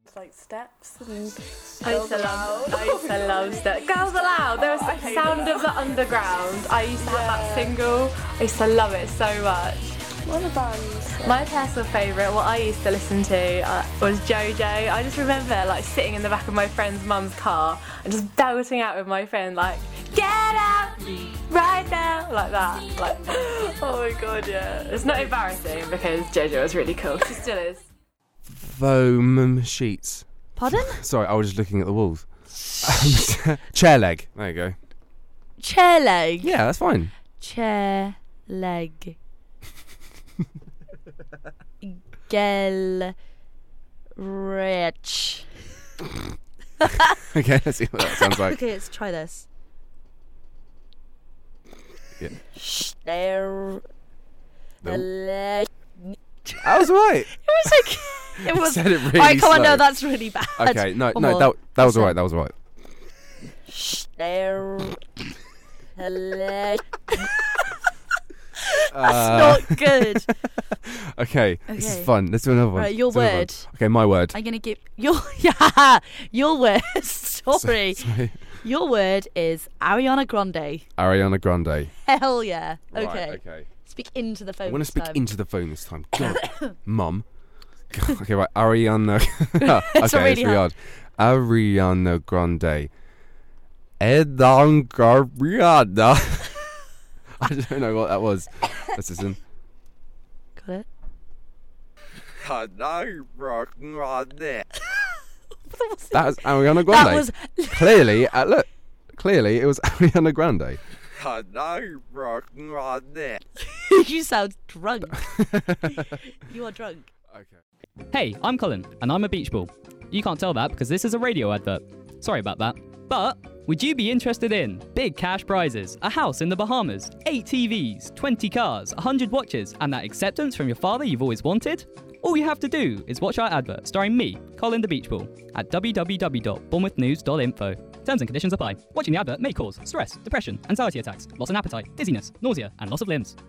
like steps and I used to love Steps. Girls Aloud. There was like Sound of the Underground. I used to have that single. I used to love it so much. What other bands? My personal favourite, what I used to listen to was JoJo. I just remember like sitting in the back of my friend's mum's car and just belting out with my friend like, get out right now, like that. Like, oh my god, yeah. It's not embarrassing because JoJo was really cool. She still is. Foam sheets. Pardon? Sorry, I was just looking at the walls. Chair leg. There you go. Chair leg. Yeah, that's fine. Chair leg. Gel rich. Okay, let's see what that sounds like. Okay, let's try this. Yeah. Stare. That was right. It was like it was. Said it really Alright, come on, slow. no, that's really bad. Okay, no, One more. that was alright. That was alright. Stare. That's not good. Okay, this is fun. Let's do another one. Right, your Let's do another word. one. Okay, my word. I'm gonna give your your word. Sorry. Sorry. Your word is Ariana Grande. Ariana Grande. Hell yeah. Okay. Right, okay. Speak into the phone. I'm going to this speak time. into the phone this time. God, Mum. Okay, right. Ariana. It's okay, really it's hard. Ariana Grande. Edan Gabriada. I don't know what that was. Let's listen. Got it? That was Ariana Grande. That was Clearly, look. Clearly, it was Ariana Grande. you sound drunk. You are drunk. Okay. Hey, I'm Colin, and I'm a beach ball. You can't tell that because this is a radio advert. Sorry about that. But would you be interested in big cash prizes, a house in the Bahamas, 8 TVs, 20 cars, 100 watches, and that acceptance from your father you've always wanted? All you have to do is watch our advert starring me, Colin the Beach Ball, at www.bournemouthnews.info. Terms and conditions apply. Watching the advert may cause stress, depression, anxiety attacks, loss in appetite, dizziness, nausea, and loss of limbs.